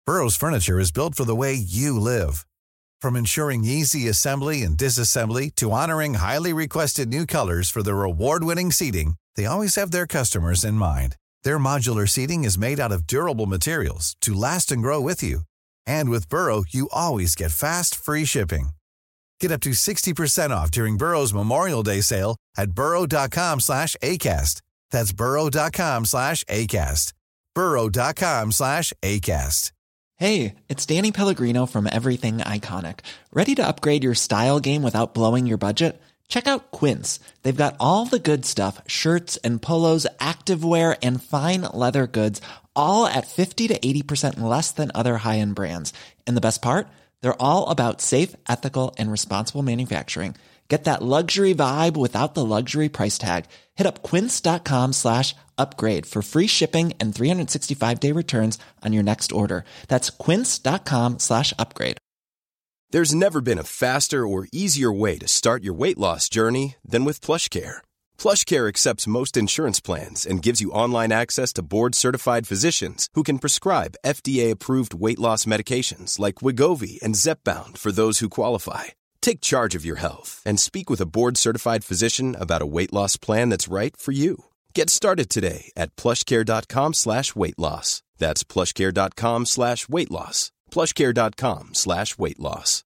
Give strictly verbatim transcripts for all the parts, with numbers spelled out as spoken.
Burrow's furniture is built for the way you live. From ensuring easy assembly and disassembly to honoring highly requested new colors for their award-winning seating, they always have their customers in mind. Their modular seating is made out of durable materials to last and grow with you. And with Burrow, you always get fast, free shipping. Get up to sixty percent off during Burrow's Memorial Day sale at burrow.com slash ACAST. That's burrow.com slash ACAST. burrow.com slash ACAST. Hey, it's Danny Pellegrino from Everything Iconic. Ready to upgrade your style game without blowing your budget? Check out Quince. They've got all the good stuff, shirts and polos, activewear, and fine leather goods, all at fifty to eighty percent less than other high-end brands. And the best part? They're all about safe, ethical, and responsible manufacturing. Get that luxury vibe without the luxury price tag. Hit up quince.com slash upgrade for free shipping and three sixty-five day returns on your next order. That's quince.com slash upgrade. There's never been a faster or easier way to start your weight loss journey than with PlushCare. PlushCare accepts most insurance plans and gives you online access to board-certified physicians who can prescribe F D A-approved weight loss medications like Wegovy and Zepbound for those who qualify. Take charge of your health and speak with a board-certified physician about a weight loss plan that's right for you. Get started today at plushcare.com slash weight loss. That's plushcare.com slash weight loss. plushcare.com slash weight loss.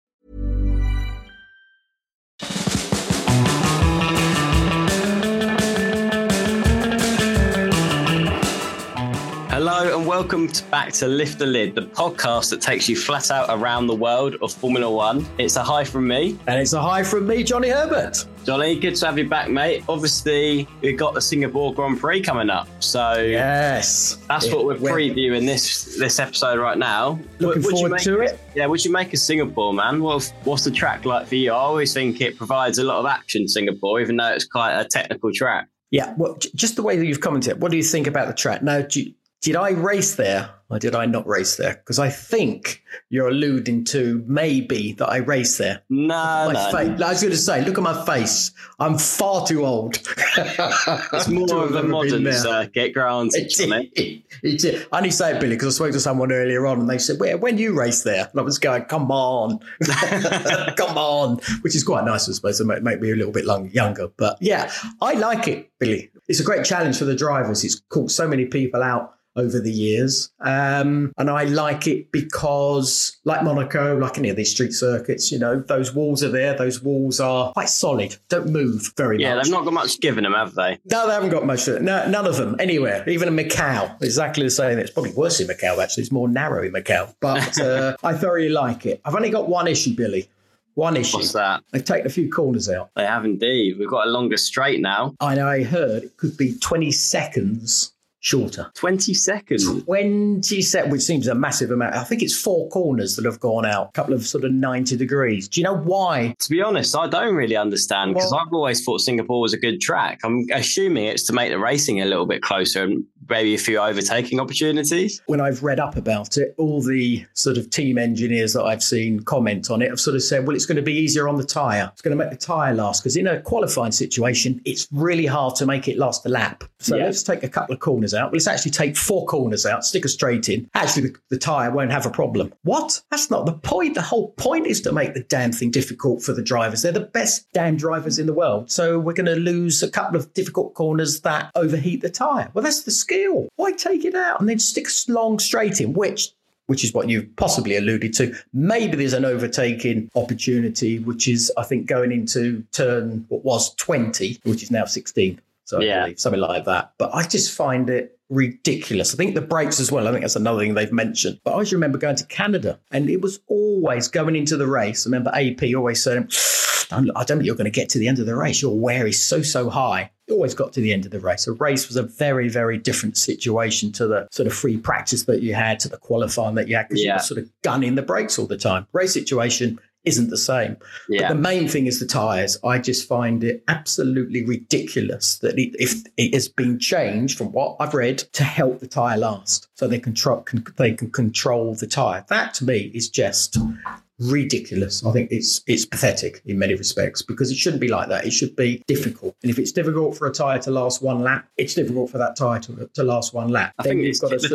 Hello and welcome to back to Lift the Lid, the podcast that takes you flat out around the world of Formula One. It's a hi from me. And it's a hi from me, Johnny Herbert. Johnny, good to have you back, mate. Obviously, we've got the Singapore Grand Prix coming up. So yes, that's it, what we're previewing this this episode right now. Looking would forward make, to it. Yeah, what do you make of Singapore, man? What, what's the track like for you? I always think it provides a lot of action, Singapore, even though it's quite a technical track. Yeah, well, just the way that you've commented, what do you think about the track? Now, do you, Did I race there or did I not race there? Because I think you're alluding to maybe that I raced there. No, no. Face. I was going to say, look at my face. I'm far too old. It's more of a modern circuit, granted. It, it, it, it, I only say it, Billy, because I spoke to someone earlier on and they said, well, when you race there? And I was going, come on. Come on. Which is quite nice, I suppose, to make, make me a little bit long, younger. But yeah, I like it, Billy. It's a great challenge for the drivers. It's caught so many people out over the years. Um, and I like it because, like Monaco, like any of these street circuits, you know, those walls are there. Those walls are quite solid, don't move very yeah, much. Yeah, they've not got much given them, have they? No, they haven't got much. No, none of them, anywhere. Even in Macau, exactly the same. It's probably worse in Macau, actually. It's more narrow in Macau. But uh, I thoroughly like it. I've only got one issue, Billy. One issue. What's that? They've taken a few corners out. They have indeed. We've got a longer straight now. I know, I heard it could be twenty seconds shorter. twenty seconds? twenty seconds, which seems a massive amount. I think it's four corners that have gone out, a couple of sort of ninety degrees. Do you know why? To be honest, I don't really understand because well, I've always thought Singapore was a good track. I'm assuming it's to make the racing a little bit closer and maybe a few overtaking opportunities. When I've read up about it, all the sort of team engineers that I've seen comment on it have sort of said, well, it's going to be easier on the tyre. It's going to make the tyre last because in a qualifying situation, it's really hard to make it last a lap. So yeah. Let's take a couple of corners out. Well, let's actually take four corners out, stick a straight in. Actually, the, the tyre won't have a problem. What? That's not the point. The whole point is to make the damn thing difficult for the drivers. They're the best damn drivers in the world. So we're going to lose a couple of difficult corners that overheat the tyre. Well, that's the skill. Why take it out and then stick a long straight in, which which is what you possibly alluded to. Maybe there's an overtaking opportunity, which is, I think, going into turn what was twenty, which is now sixteen. So yeah. I believe, something like that. But I just find it ridiculous. I think the brakes as well. I think that's another thing they've mentioned. But I always remember going to Canada and it was always going into the race. I remember A P always saying, I don't think you're going to get to the end of the race. Your wear is so, so high. You always got to the end of the race. A race was a very, very different situation to the sort of free practice that you had, to the qualifying that you had, because yeah. you were sort of gunning the brakes all the time. Race situation isn't the same. Yeah. But the main thing is the tyres. I just find it absolutely ridiculous that it, if it has been changed from what I've read to help the tyre last, so they can, tr- can they can control the tyre. That to me is just ridiculous. I think it's it's pathetic in many respects because it shouldn't be like that. It should be difficult. And if it's difficult for a tyre to last one lap, it's difficult for that tyre to, to last one lap. I then think you've it's got to the, sort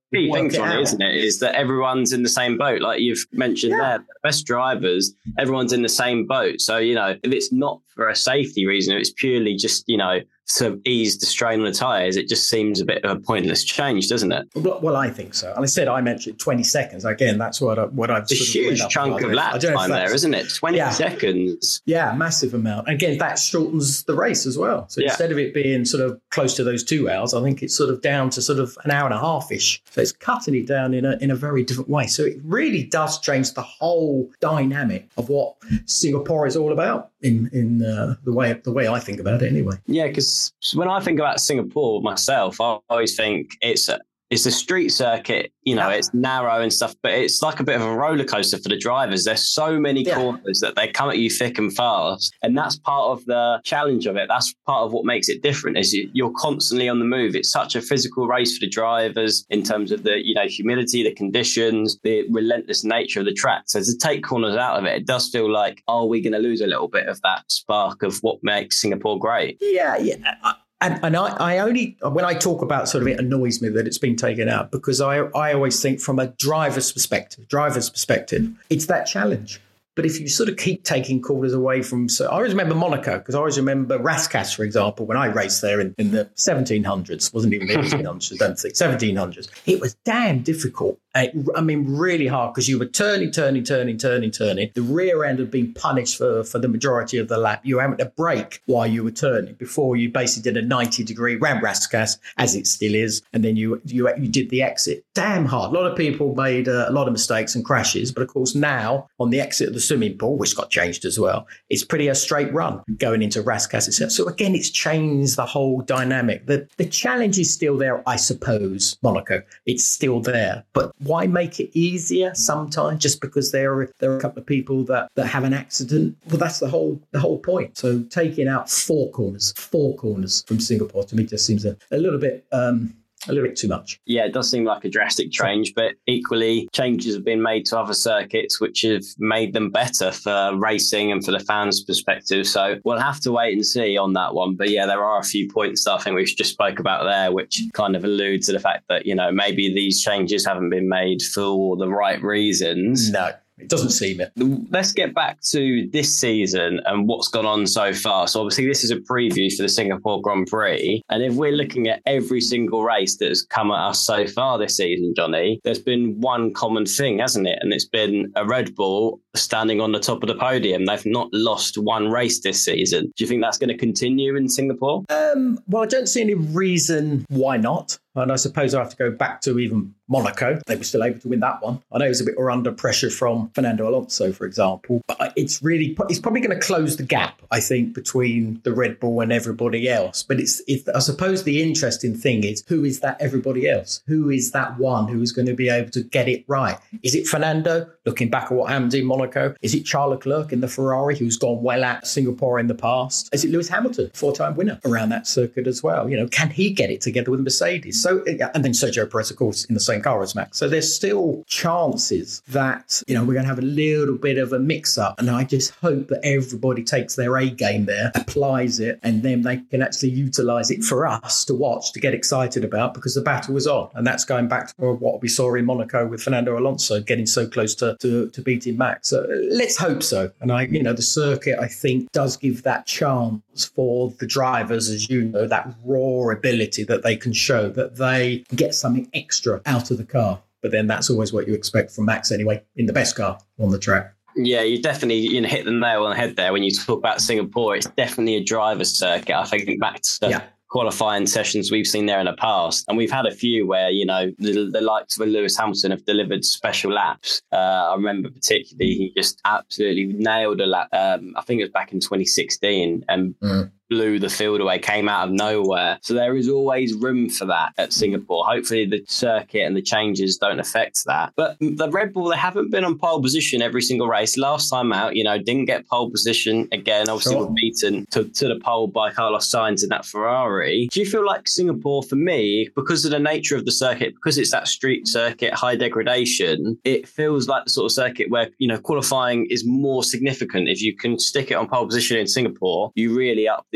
key thing, Johnny, isn't it? Is that everyone's in the same boat. Like you've mentioned yeah. there, the best drivers, everyone's in the same boat. So, you know, if it's not for a safety reason, if it's purely just, you know, to ease the strain on the tyres, it just seems a bit of a pointless change, doesn't it? Well, well I think so. And I said I mentioned twenty seconds. Again, that's what, I, what I've It's a huge chunk of lap time there, isn't it? twenty yeah. seconds. Yeah, massive amount. Again, that shortens the race as well. So yeah. instead of it being sort of close to those two hours, I think it's sort of down to sort of an hour and a half-ish. So it's cutting it down in a in a very different way. So it really does change the whole dynamic of what Singapore is all about in in uh, the way the way I think about it anyway. Yeah, because when I think about Singapore myself, I always think it's a It's a street circuit, you know, yeah. it's narrow and stuff, but it's like a bit of a roller coaster for the drivers. There's so many yeah. corners that they come at you thick and fast. And that's part of the challenge of it. That's part of what makes it different is you're constantly on the move. It's such a physical race for the drivers in terms of the, you know, humidity, the conditions, the relentless nature of the track. So to take corners out of it, it does feel like, oh, we're going to lose a little bit of that spark of what makes Singapore great. Yeah, yeah. I- And, and I, I only, when I talk about sort of it annoys me that it's been taken out because I, I always think from a driver's perspective, driver's perspective, it's that challenge. But if you sort of keep taking corners away from, so I always remember Monaco because I always remember Rascasse, for example, when I raced there in, in the seventeen hundreds, wasn't even the eighteen hundreds, I don't think, seventeen hundreds. It was damn difficult. It, I mean, really hard because you were turning, turning, turning, turning, turning. The rear end had been punished for, for the majority of the lap. You were having to brake while you were turning before you basically did a ninety degree round Rascasse, as it still is. And then you you, you did the exit. Damn hard. A lot of people made uh, a lot of mistakes and crashes. But of course, now on the exit of the swimming pool, which got changed as well, it's pretty a straight run going into Rascasse itself. So again, it's changed the whole dynamic. The, the challenge is still there, I suppose, Monaco. It's still there. But why make it easier sometimes just because there are there are a couple of people that, that have an accident? Well, that's the whole the whole point. So taking out four corners, four corners from Singapore to me just seems a, a little bit um, a little bit too much. Yeah, it does seem like a drastic change, but equally changes have been made to other circuits which have made them better for racing and for the fans' perspective. So we'll have to wait and see on that one. But yeah, there are a few points that I think we just spoke about there, which kind of allude to the fact that, you know, maybe these changes haven't been made for the right reasons. No. It doesn't seem it. Let's get back to this season and what's gone on so far. So obviously this is a preview for the Singapore Grand Prix. And if we're looking at every single race that has come at us so far this season, Johnny, there's been one common thing, hasn't it? And it's been a Red Bull standing on the top of the podium. They've not lost one race this season. Do you think that's going to continue in Singapore? Um, well, I don't see any reason why not. And I suppose I have to go back to even Monaco. They were still able to win that one. I know it was a bit more under pressure from Fernando Alonso, for example. But it's really, it's probably going to close the gap, I think, between the Red Bull and everybody else. But it's, it's, I suppose the interesting thing is, who is that everybody else? Who is that one who is going to be able to get it right? Is it Fernando, looking back at what happened in Monaco? Is it Charles Leclerc in the Ferrari, who's gone well at Singapore in the past? Is it Lewis Hamilton, four-time winner around that circuit as well? You know, can he get it together with Mercedes? So, and then Sergio Perez, of course, in the same car as Max. So there's still chances that, you know, we're going to have a little bit of a mix-up. And I just hope that everybody takes their A game there, applies it, and then they can actually utilise it for us to watch, to get excited about, because the battle was on. And that's going back to what we saw in Monaco with Fernando Alonso getting so close to, to, to beating Max. So let's hope so. And I, you know, the circuit, I think, does give that chance for the drivers, as you know, that raw ability that they can show, that they get something extra out of the car. But then that's always what you expect from Max anyway, in the best car on the track. Yeah, you definitely you know, hit the nail on the head there when you talk about Singapore. It's definitely a driver's circuit. I think back to yeah. qualifying sessions we've seen there in the past. And we've had a few where, you know, the, the likes of Lewis Hamilton have delivered special laps. Uh, I remember particularly he just absolutely nailed a lap. Um, I think it was back in twenty sixteen and mm. blew the field away, came out of nowhere. So there is always room for that at Singapore. Hopefully the circuit and the changes don't affect that. But the Red Bull, they haven't been on pole position every single race. Last time out, you know, didn't get pole position again. Obviously, sure. were beaten to, to the pole by Carlos Sainz in that Ferrari. Do you feel like Singapore, for me, because of the nature of the circuit, because it's that street circuit, high degradation, it feels like the sort of circuit where, you know, qualifying is more significant. If you can stick it on pole position in Singapore, you really up the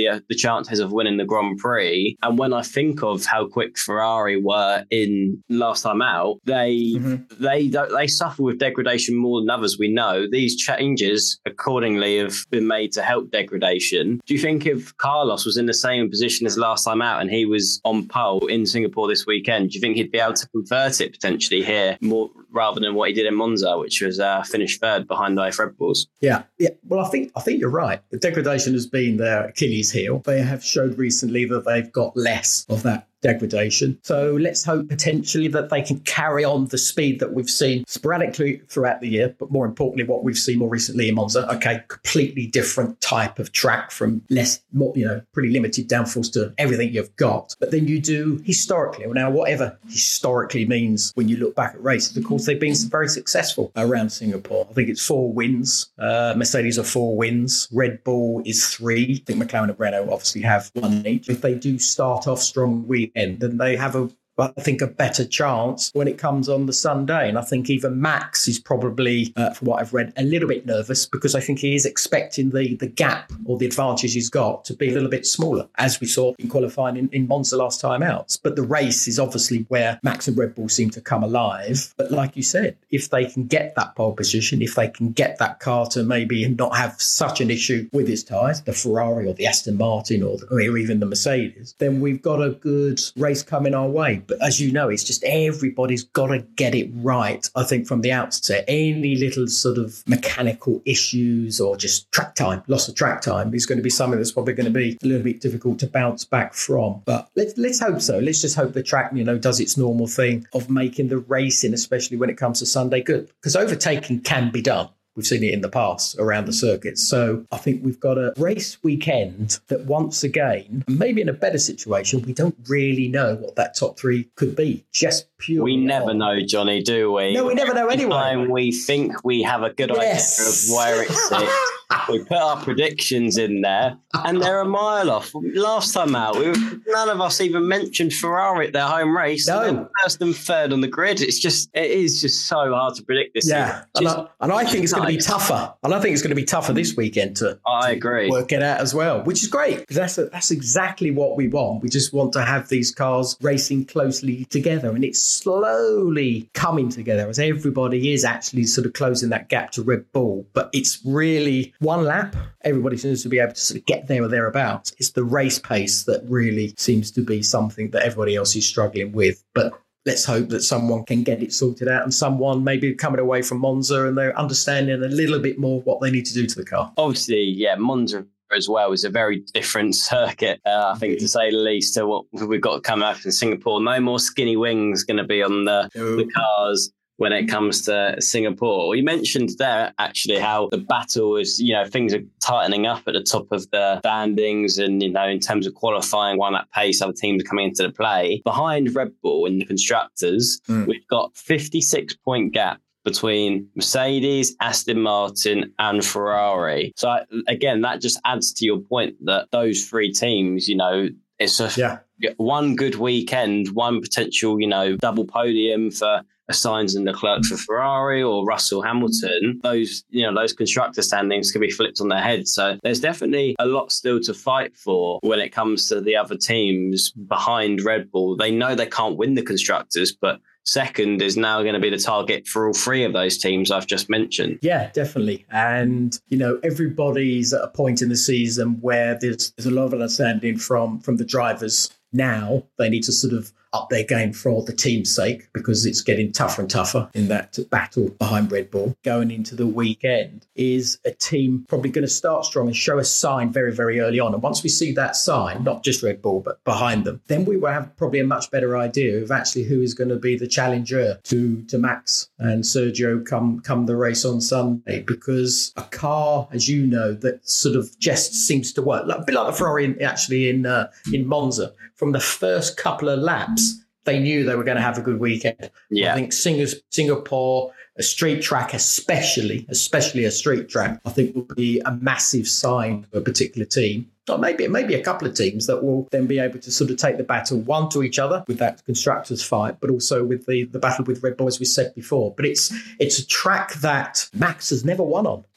the uh, the chances of winning the Grand Prix. And when I think of how quick Ferrari were in last time out, they mm-hmm. they don't, they suffer with degradation more than others. We know these changes accordingly have been made to help degradation. Do you think if Carlos was in the same position as last time out and he was on pole in Singapore this weekend, do you think he'd be able to convert it potentially here more rather than what he did in Monza, which was uh, finished third behind both Red Bulls? Yeah, yeah. Well, I think I think you're right. The degradation has been their Achilles heel. They have showed recently that they've got less of that degradation. So let's hope potentially that they can carry on the speed that we've seen sporadically throughout the year, but more importantly, what we've seen more recently in Monza. Okay, completely different type of track from less, more, you know, pretty limited downforce to everything you've got. But then you do historically, now whatever historically means when you look back at races, of course, they've been very successful around Singapore. I think it's four wins. Uh, Mercedes are four wins. Red Bull is three. I think McLaren and Renault obviously have one each. If they do start off strong weekend, then they have a But I think a better chance when it comes on the Sunday. And I think even Max is probably, uh, from what I've read, a little bit nervous because I think he is expecting the the gap or the advantage he's got to be a little bit smaller, as we saw in qualifying in, in Monza last time out. But the race is obviously where Max and Red Bull seem to come alive. But like you said, if they can get that pole position, if they can get that car to maybe not have such an issue with his tyres, the Ferrari or the Aston Martin or, the, or even the Mercedes, then we've got a good race coming our way. But as you know, it's just everybody's got to get it right, I think, from the outset. Any little sort of mechanical issues or just track time, loss of track time is going to be something that's probably going to be a little bit difficult to bounce back from. But let's, let's hope so. Let's just hope the track, you know, does its normal thing of making the racing, especially when it comes to Sunday, good. Because overtaking can be done. We've seen it in the past around the circuits. So I think we've got a race weekend that once again, maybe in a better situation, we don't really know what that top three could be. Just purely. We never on. know, Johnny, do we? No, we never know anyway. Every time we think we have a good yes. idea of where it sits, we put our predictions in there and they're a mile off. Last time out, we were, none of us even mentioned Ferrari at their home race. No. And first and third on the grid. It's just, it is just so hard to predict this. Yeah. And I, and I think it's going to be tougher. And I think it's going to be tougher this weekend to, I to agree. work it out as well, which is great because that's, a, that's exactly what we want. We just want to have these cars racing closely together and it's slowly coming together as everybody is actually sort of closing that gap to Red Bull. But it's really one lap. Everybody seems to be able to sort of get there or thereabouts. It's the race pace that really seems to be something that everybody else is struggling with. But let's hope that someone can get it sorted out and someone maybe coming away from Monza and they're understanding a little bit more what they need to do to the car. Obviously, yeah, Monza as well is a very different circuit, uh, I think, to say the least, to what we've got coming up in Singapore. No more skinny wings going to be on the, no. the cars when it comes to Singapore. You mentioned there actually how the battle is, you know, things are tightening up at the top of the standings and, you know, in terms of qualifying, one at pace, other teams are coming into the play. Behind Red Bull in the constructors, mm. we've got fifty-six point gap between Mercedes, Aston Martin and Ferrari. So again, that just adds to your point that those three teams, you know, it's a yeah. one good weekend, one potential, you know, double podium for Sainz and Leclerc for Ferrari or Russell Hamilton. Those, you know, those constructor standings can be flipped on their head. So there's definitely a lot still to fight for when it comes to the other teams behind Red Bull. They know they can't win the constructors, but second is now going to be the target for all three of those teams I've just mentioned. Yeah, definitely. And, you know, everybody's at a point in the season where there's, there's a lot of understanding from, from the drivers. Now they need to sort of up their game for the team's sake because it's getting tougher and tougher in that battle behind Red Bull. Going into the weekend is a team probably going to start strong and show a sign very, very early on. And once we see that sign, not just Red Bull, but behind them, then we will have probably a much better idea of actually who is going to be the challenger to, to Max and Sergio come, come the race on Sunday. Because a car, as you know, that sort of just seems to work, like, a bit like the Ferrari in, actually in, uh, in Monza. From the first couple of laps, they knew they were going to have a good weekend. Yeah. I think Singapore, a street track, especially, especially a street track, I think will be a massive sign for a particular team. Or maybe maybe a couple of teams that will then be able to sort of take the battle, one to each other with that constructors fight, but also with the, the battle with Red Bull, as we said before. But it's it's a track that Max has never won on.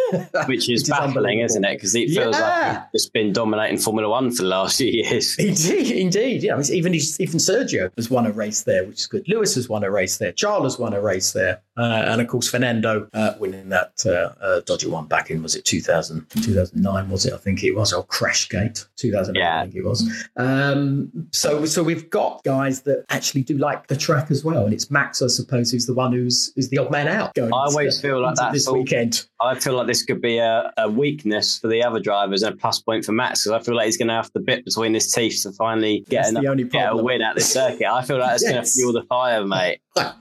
which is, is baffling, isn't it? Because it feels yeah. like it's been dominating Formula One for the last few years. Indeed, indeed. Yeah, even even Sergio has won a race there, which is good. Lewis has won a race there. Charles has won a race there, uh, and of course Fernando uh, winning that uh, uh, dodgy one back in, was it two thousand, two thousand nine? Was it? I think it was. Or Crashgate, two thousand nine. Yeah. I think it was. Um, so, so we've got guys that actually do like the track as well, and it's Max, I suppose, who's the one who's is the odd man out. Going I always feel like that this weekend. I feel like this could be a, a weakness for the other drivers and a plus point for Max, because I feel like he's going to have to bit between his teeth to finally get, enough, get a win at the circuit. I feel like it's yes. going to fuel the fire, mate.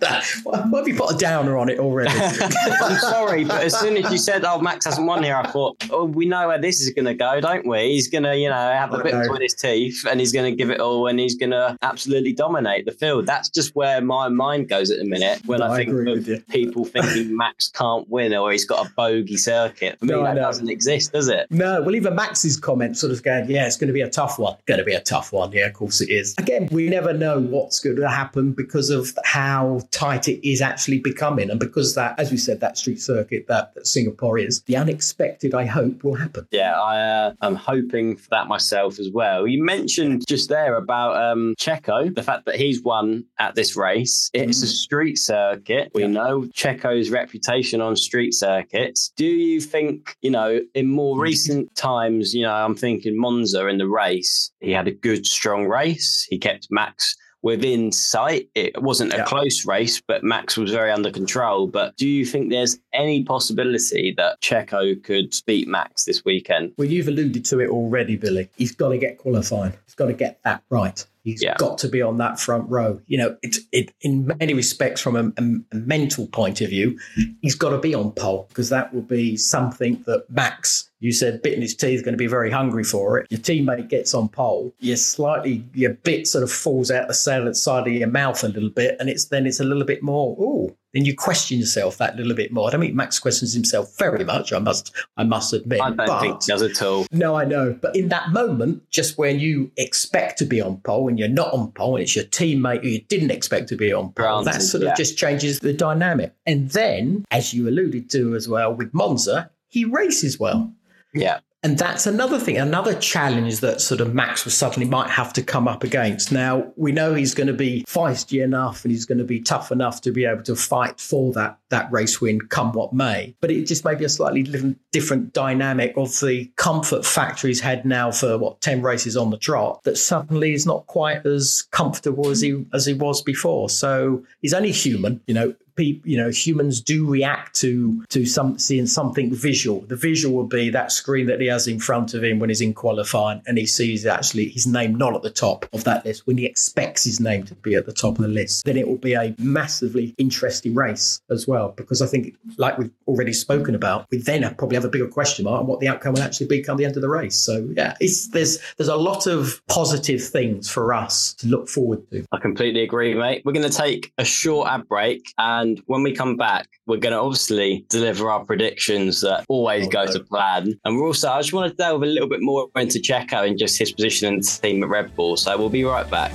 Why have you put a downer on it already? I'm sorry, but as soon as you said, "Oh, Max hasn't won here," I thought, "Oh, we know where this is going to go, don't we? He's going to, you know, have a bit between his teeth, and he's going to give it all, and he's going to absolutely dominate the field." That's just where my mind goes at the minute when no, I think I of people thinking Max can't win or he's got a bogey circuit. For me, no, that doesn't exist, does it? No. Well, even Max's comment sort of going, "Yeah, it's going to be a tough one. Going to be a tough one." Yeah, of course it is. Again, we never know what's going to happen because of how tight it is actually becoming, and because that, as we said, that street circuit that, that Singapore is, the unexpected, I hope, will happen. Yeah, I uh, am hoping for that myself as well. You mentioned just there about um, Checo, the fact that he's won at this race. It's mm. a street circuit. We yeah. know Checo's reputation on street circuits. Do you think, you know, in more recent times, you know, I'm thinking Monza in the race, he had a good, strong race. He kept Max within sight. It wasn't a yeah. close race, but Max was very under control. But do you think there's any possibility that Checo could beat Max this weekend? Well, you've alluded to it already, Billy. He's got to get qualifying. He's got to get that right. He's yeah. got to be on that front row. You know, it, it, in many respects, from a, a, a mental point of view, he's got to be on pole, because that will be something that Max, you said, bitten his teeth, going to be very hungry for it. Your teammate gets on pole, you're slightly, your bit sort of falls out the side of your mouth a little bit, and it's then it's a little bit more, ooh. Then you question yourself that little bit more. I don't think Max questions himself very much, I must I must admit. I don't but, think he does at all. No, I know. But in that moment, just when you expect to be on pole and you're not on pole, and it's your teammate who you didn't expect to be on pole, Granted, that sort of yeah. just changes the dynamic. And then, as you alluded to as well, with Monza, he races well. Yeah. And that's another thing, another challenge that sort of Max was suddenly might have to come up against. Now, we know he's going to be feisty enough and he's going to be tough enough to be able to fight for that, that race win come what may. But it just may be a slightly different dynamic of the comfort factor he's had now for, what, ten races on the trot, that suddenly is not quite as comfortable as he as he was before. So he's only human, you know. People, you know, humans do react to to some seeing something visual. The visual will be that screen that he has in front of him when he's in qualifying, and he sees actually his name not at the top of that list when he expects his name to be at the top of the list. Then it will be a massively interesting race as well, because I think, like we've already spoken about, we then probably have a bigger question mark on what the outcome will actually be come the end of the race. So yeah, it's there's there's a lot of positive things for us to look forward to. I completely agree, mate. We're going to take a short ad break, and And when we come back, we're going to obviously deliver our predictions that always oh, go no. to plan. And we're also, I just want to delve a little bit more into Checo and just his position in the team at Red Bull. So we'll be right back.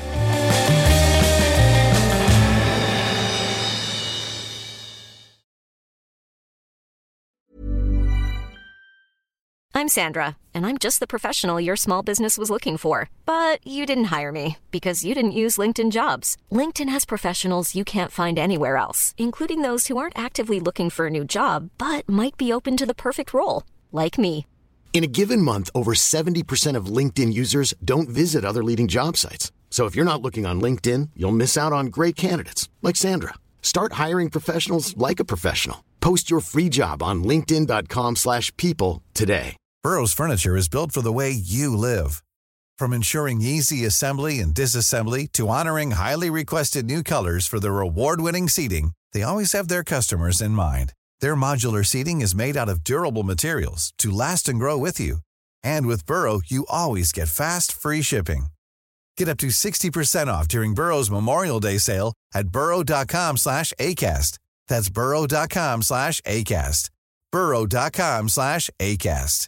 I'm Sandra, and I'm just the professional your small business was looking for. But you didn't hire me because you didn't use LinkedIn Jobs. LinkedIn has professionals you can't find anywhere else, including those who aren't actively looking for a new job, but might be open to the perfect role, like me. In a given month, over seventy percent of LinkedIn users don't visit other leading job sites. So if you're not looking on LinkedIn, you'll miss out on great candidates, like Sandra. Start hiring professionals like a professional. Post your free job on linkedin.com slash people today. Burrow's furniture is built for the way you live. From ensuring easy assembly and disassembly to honoring highly requested new colors for their award-winning seating, they always have their customers in mind. Their modular seating is made out of durable materials to last and grow with you. And with Burrow, you always get fast, free shipping. Get up to sixty percent off during Burrow's Memorial Day sale at burrow.com slash ACAST. That's burrow.com slash ACAST. burrow.com slash ACAST.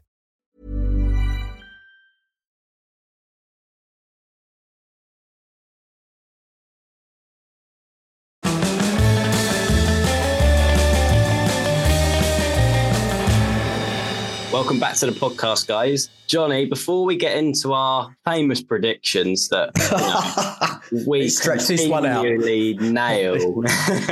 Welcome back to the podcast, guys. Johnny, before we get into our famous predictions that you know, we stretch this one out, nail,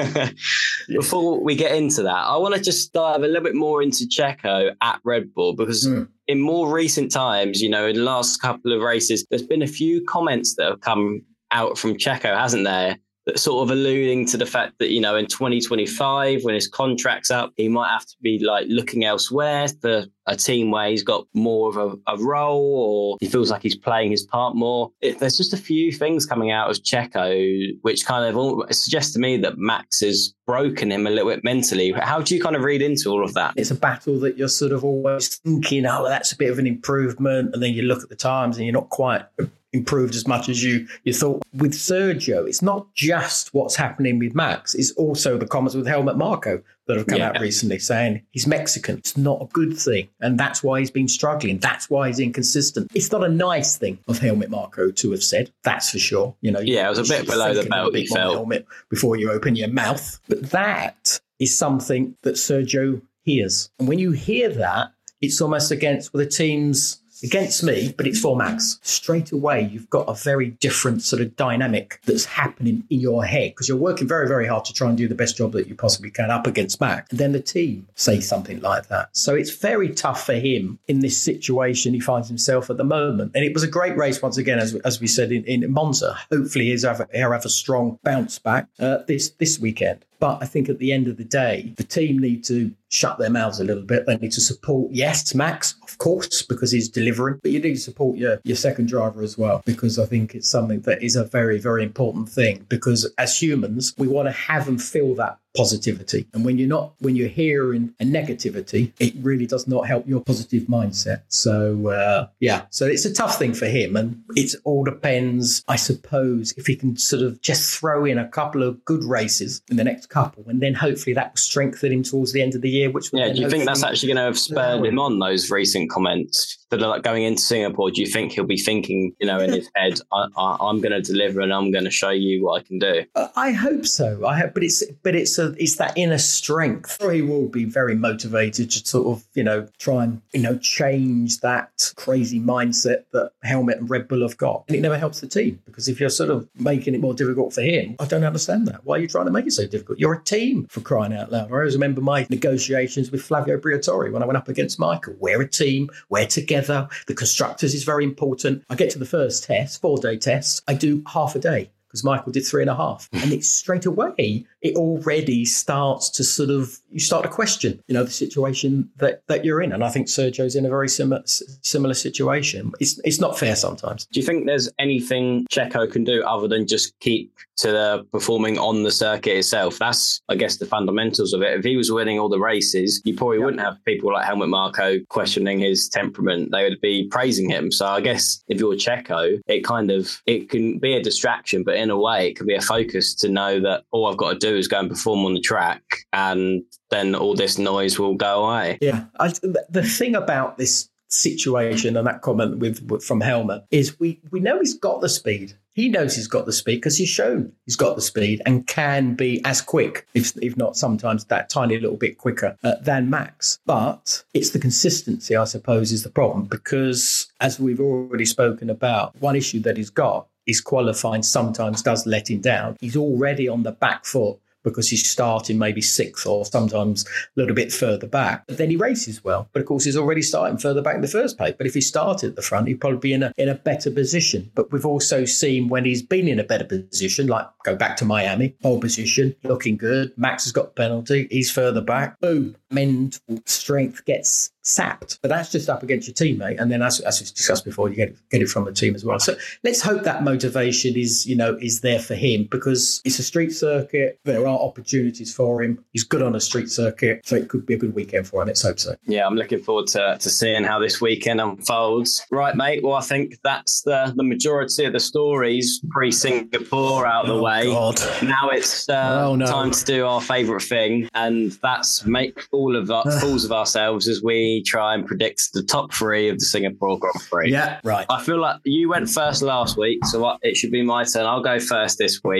before we get into that, I want to just dive a little bit more into Checo at Red Bull, because mm. in more recent times, you know, in the last couple of races, there's been a few comments that have come out from Checo, hasn't there? That's sort of alluding to the fact that, you know, in twenty twenty-five, when his contract's up, he might have to be like looking elsewhere for a team where he's got more of a, a role, or he feels like he's playing his part more. It, there's just a few things coming out of Checo, which kind of all, suggests to me that Max has broken him a little bit mentally. How do you kind of read into all of that? It's a battle that you're sort of always thinking, oh, that's a bit of an improvement. And then you look at the times and you're not quite improved as much as you you thought. With Sergio, it's not just what's happening with Max, it's also the comments with Helmut Marko that have come yeah. out recently saying he's Mexican. It's not a good thing. And that's why he's been struggling. That's why he's inconsistent. It's not a nice thing of Helmut Marko to have said, that's for sure. You know, yeah, it was a bit below the belt, he felt. Helmet before you open your mouth. But that is something that Sergio hears. And when you hear that, it's almost against well, the team's against me, but it's for Max. Straight away, you've got a very different sort of dynamic that's happening in your head because you're working very, very hard to try and do the best job that you possibly can up against Max. And then the team say something like that. So it's very tough for him in this situation he finds himself at the moment. And it was a great race, once again, as, as we said, in, in Monza. Hopefully he'll have, he'll have a strong bounce back uh, this, this weekend. But I think at the end of the day, the team need to shut their mouths a little bit. They need to support, yes, Max, of course, because he's delivering. But you need to support your, your second driver as well, because I think it's something that is a very, very important thing. Because as humans, we want to have and feel that positivity. And when you're not, when you're hearing a negativity, it really does not help your positive mindset. So, uh, yeah, so it's a tough thing for him. And it all depends, I suppose, if he can sort of just throw in a couple of good races in the next couple, and then hopefully that will strengthen him towards the end of the year. Which yeah, do you think that's actually going to have spurred him on, those recent comments that are like going into Singapore? Do you think he'll be thinking, you know, in his head, I, I, I'm going to deliver and I'm going to show you what I can do? Uh, I hope so. I hope, but it's but it's a, it's that inner strength. Or he will be very motivated to sort of, you know, try and, you know, change that crazy mindset that Helmut and Red Bull have got. And it never helps the team, because if you're sort of making it more difficult for him, I don't understand that. Why are you trying to make it so difficult? You're a team, for crying out loud. I always remember my negotiations with Flavio Briatore when I went up against Michael. We're a team. We're together. The constructors is very important. I get to the first test, four-day test. I do half a day, because Michael did three and a half. And it's straight away, it already starts to sort of, you start to question, you know, the situation that, that you're in. And I think Sergio's in a very similar similar situation. It's it's not fair sometimes. Do you think there's anything Checo can do other than just keep to the performing on the circuit itself? That's, I guess, the fundamentals of it. If he was winning all the races, you probably yep. wouldn't have people like Helmut Marko questioning his temperament. They would be praising him. So I guess if you're Checo, it kind of, it can be a distraction, but in a way, it could be a focus to know that all I've got to do is go and perform on the track, and then all this noise will go away. Yeah. I, the thing about this situation and that comment with, with from Helmut is we, we know he's got the speed. He knows he's got the speed because he's shown he's got the speed and can be as quick, if if not sometimes that tiny little bit quicker uh, than Max. But it's the consistency, I suppose, is the problem, because as we've already spoken about, one issue that he's got is qualifying sometimes does let him down. He's already on the back foot because he's starting maybe sixth or sometimes a little bit further back. But then he races well. But of course, he's already starting further back in the first place. But if he started at the front, he'd probably be in a in a better position. But we've also seen when he's been in a better position, like go back to Miami, pole position, looking good. Max has got the penalty. He's further back. Boom. Mental strength gets sapped. But that's just up against your teammate. And then as, as we discussed before, you get it, get it from the team as well. So let's hope that motivation is, you know, is there for him, because it's a street circuit. There are opportunities for him. He's good on a street circuit. So it could be a good weekend for him. Let's hope so. Yeah, I'm looking forward to, to seeing how this weekend unfolds. Right, mate. Well, I think that's the, the majority of the stories pre-Singapore out of the oh, way. God. Now it's uh, oh, no. time to do our favourite thing, and that's make all of us fools of ourselves as we try and predict the top three of the Singapore Grand Prix. Yeah, right. I feel like you went first last week, so it should be my turn. I'll go first this week.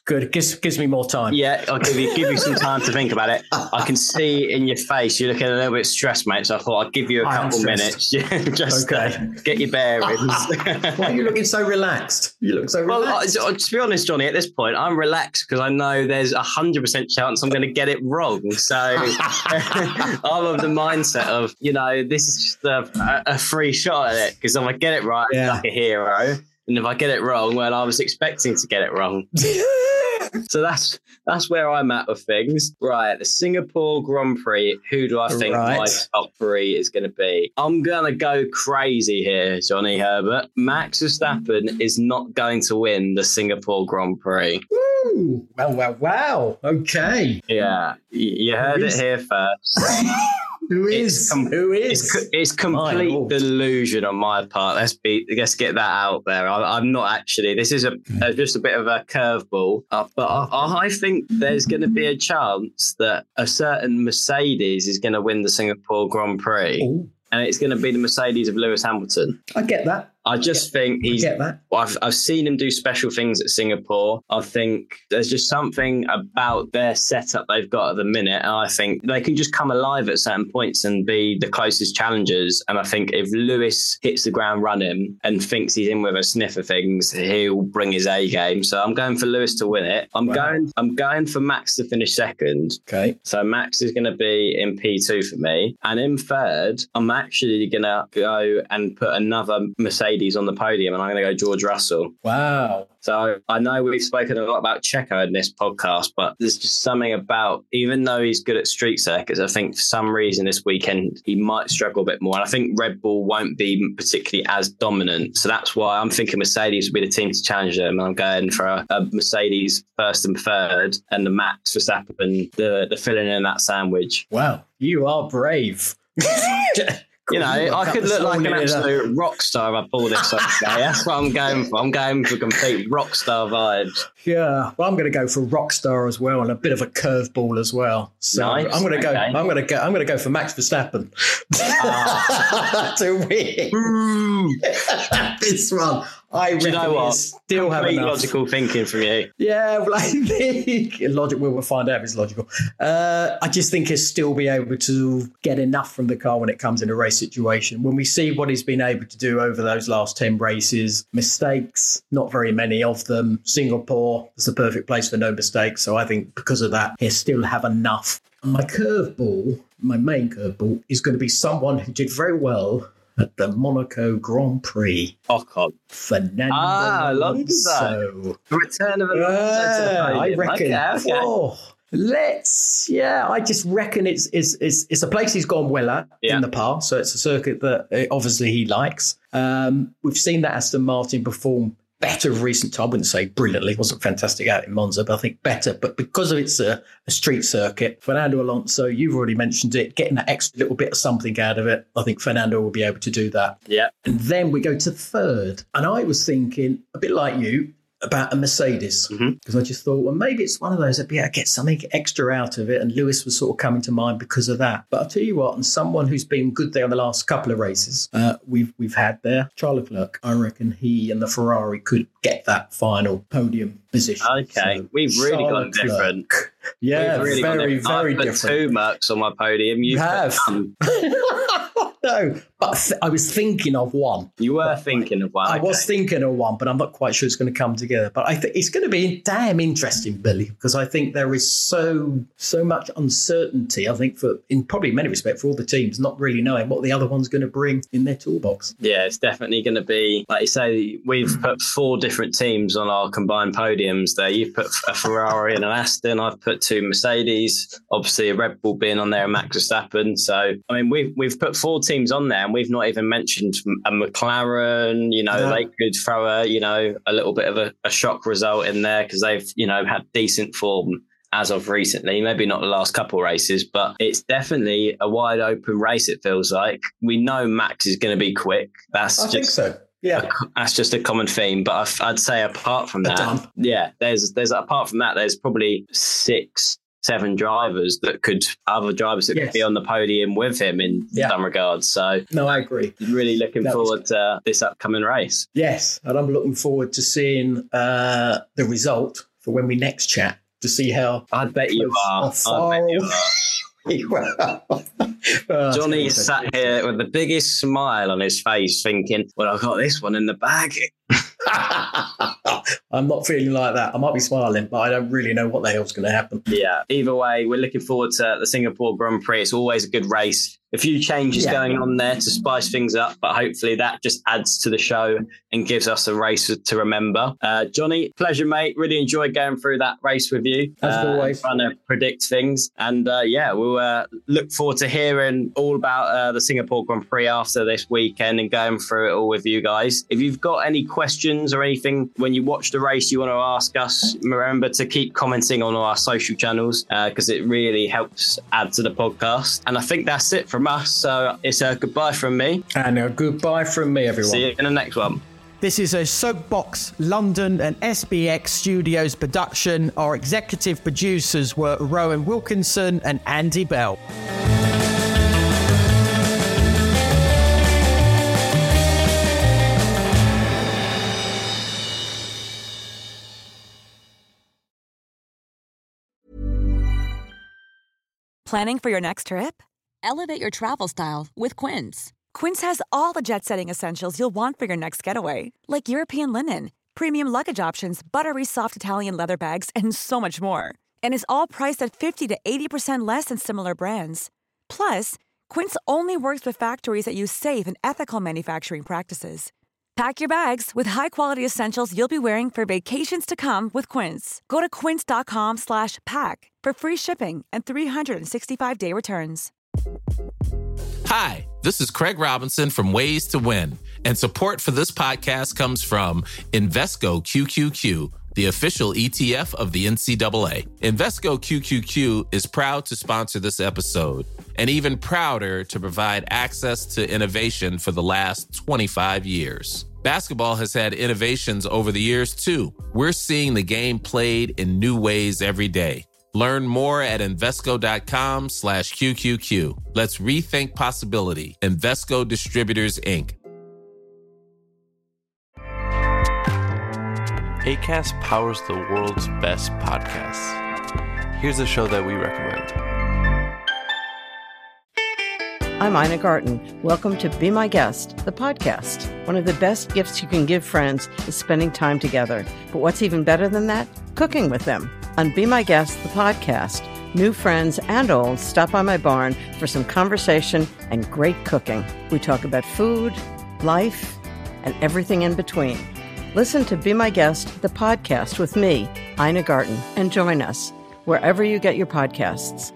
Good. It gives, gives me more time. Yeah, I'll give you give you some time to think about it. I can see in your face you're looking a little bit stressed, mate. So I thought I'd give you a I couple minutes just okay. to get your bearings. Why are you looking so relaxed? You look so relaxed. Well, I, to be honest, Johnny, at this point, I'm relaxed because I know there's a hundred percent chance I'm going to get it wrong. So I'm of the mindset of, you know, this is just a, a free shot at it because if I get it right, yeah. I'm like a hero. And if I get it wrong, well, I was expecting to get it wrong. So that's that's where I'm at with things. Right, the Singapore Grand Prix, who do I think right. my top three is going to be? I'm going to go crazy here, Johnny Herbert. Max Verstappen is not going to win the Singapore Grand Prix. Woo! Wow, wow, wow. Okay. Yeah, you heard it here first. Who is? Com- Who is? It's, it's complete delusion on my part. Let's be. Let's get that out there. I, I'm not actually. This is a, a just a bit of a curveball, uh, but I, I think there's going to be a chance that a certain Mercedes is going to win the Singapore Grand Prix, Ooh. and it's going to be the Mercedes of Lewis Hamilton. I get that. I just think he's. I get that. I've I've seen him do special things at Singapore. I think there's just something about their setup they've got at the minute, and I think they can just come alive at certain points and be the closest challengers. And I think if Lewis hits the ground running and thinks he's in with a sniff of things, he'll bring his A game. So I'm going for Lewis to win it. I'm wow. going. I'm going for Max to finish second. Okay. So Max is going to be in P two for me, and in third, I'm actually going to go and put another Mercedes on the podium, and I'm going to go George Russell. Wow. So I know we've spoken a lot about Checo in this podcast, but there's just something about, even though he's good at street circuits, I think for some reason this weekend he might struggle a bit more. And I think Red Bull won't be particularly as dominant. So that's why I'm thinking Mercedes will be the team to challenge them. I'm going for a, a Mercedes first and third, and the Max Verstappen, the, the filling in that sandwich. Wow. You are brave. You know, I could look like an absolute rock star if I pull this off. That's what I'm going for. I'm going for complete rock star vibes. Yeah, well, I'm going to go for rock star as well, and a bit of a curveball as well. So nice. I'm going to go. Okay. I'm going to go. I'm going to go for Max Verstappen ah. to win this one. I reckon you know what? Still have enough. Logical thinking from you. Yeah, well, I think logic. We'll find out if it's logical. Uh, I just think he'll still be able to get enough from the car when it comes in a race situation. When we see what he's been able to do over those last ten races, mistakes, not very many of them. Singapore is the perfect place for no mistakes. So I think because of that, he'll still have enough. My curveball, my main curveball, is going to be someone who did very well at the Monaco Grand Prix. Ocon. Fernando ah, Alonso. The return of Alonso. Uh, I reckon. Okay, okay. Oh, let's, yeah, I just reckon it's, it's, it's, it's a place he's gone well at yeah. in the past. So it's a circuit that uh, obviously he likes. Um, we've seen that Aston Martin perform better of recent time. I wouldn't say brilliantly. It wasn't fantastic out in Monza, but I think better. But because of it's a, a street circuit, Fernando Alonso, you've already mentioned it, getting that extra little bit of something out of it, I think Fernando will be able to do that. Yeah. And then we go to third. And I was thinking, a bit like you, about a Mercedes, because mm-hmm. I just thought, well, maybe it's one of those that be able to get something extra out of it. And Lewis was sort of coming to mind because of that. But I'll tell you what, and someone who's been good there in the last couple of races, uh, we've we've had there, Charles Leclerc. I reckon he and the Ferrari could get that final podium position. Okay, so we've really gone different. Yeah, really very, very I've put different. Two Mercs on my podium. You have. No, but th- I was thinking of one. You were thinking of one. I okay. was thinking of one, but I'm not quite sure it's going to come together. But I think it's going to be damn interesting, Billy, because I think there is so so much uncertainty. I think for in probably many respects for all the teams, not really knowing what the other one's going to bring in their toolbox. Yeah, it's definitely going to be, like you say, we've put four different teams on our combined podiums there. You've put a Ferrari and an Aston. I've put two Mercedes. Obviously, a Red Bull being on there and Max Verstappen. So, I mean, we've we've put four teams on there, and we've not even mentioned a McLaren. You know, yeah. they could throw a you know a little bit of a, a shock result in there because they've you know had decent form as of recently. Maybe not the last couple of races, but it's definitely a wide open race. It feels like we know Max is going to be quick. That's I just, think so. Yeah, that's just a common theme. But I'd say apart from that, yeah, there's there's apart from that, there's probably six. seven drivers that could, other drivers that yes. could be on the podium with him in yeah. some regards. So, no, I agree. Really looking that forward was... to this upcoming race. Yes, and I'm looking forward to seeing uh, the result for when we next chat to see how. I bet you are. I bet you are. oh, Johnny sat here with the biggest smile on his face thinking, well, I've got this one in the bag. I'm not feeling like that. I might be smiling, but I don't really know what the hell's going to happen. Yeah. Either way, we're looking forward to the Singapore Grand Prix. It's always a good race. A few changes yeah. going on there to spice things up, but hopefully that just adds to the show and gives us a race to remember. Uh, Johnny, pleasure, mate. Really enjoyed going through that race with you. As uh, always. Trying to predict things. And uh, yeah, we'll uh, look forward to hearing all about uh, the Singapore Grand Prix after this weekend and going through it all with you guys. If you've got any questions or anything when you watch the race you want to ask us, remember to keep commenting on our social channels because uh, it really helps add to the podcast. And I think that's it from us. So it's a goodbye from me. And a goodbye from me, everyone. See you in the next one. This is a Soapbox London and S B X Studios production. Our executive producers were Rowan Wilkinson and Andy Bell. Planning for your next trip? Elevate your travel style with Quince. Quince has all the jet-setting essentials you'll want for your next getaway, like European linen, premium luggage options, buttery soft Italian leather bags, and so much more. And is all priced at fifty to eighty percent less than similar brands. Plus, Quince only works with factories that use safe and ethical manufacturing practices. Pack your bags with high-quality essentials you'll be wearing for vacations to come with Quince. Go to quince.com slash pack for free shipping and three sixty-five day returns. Hi, this is Craig Robinson from Ways to Win, and support for this podcast comes from Invesco Q Q Q, the official E T F of the N C double A. Invesco Q Q Q is proud to sponsor this episode, and even prouder to provide access to innovation for the last twenty-five years. Basketball has had innovations over the years, too. We're seeing the game played in new ways every day. Learn more at Invesco.com slash QQQ. Let's rethink possibility. Invesco Distributors, Incorporated. Acast powers the world's best podcasts. Here's a show that we recommend. I'm Ina Garten. Welcome to Be My Guest, the podcast. One of the best gifts you can give friends is spending time together. But what's even better than that? Cooking with them. On Be My Guest, the podcast, new friends and old stop by my barn for some conversation and great cooking. We talk about food, life, and everything in between. Listen to Be My Guest, the podcast with me, Ina Garten, and join us wherever you get your podcasts.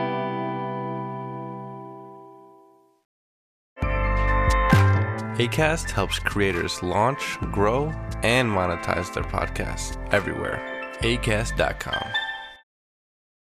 Acast helps creators launch, grow, and monetize their podcasts everywhere. Acast dot com.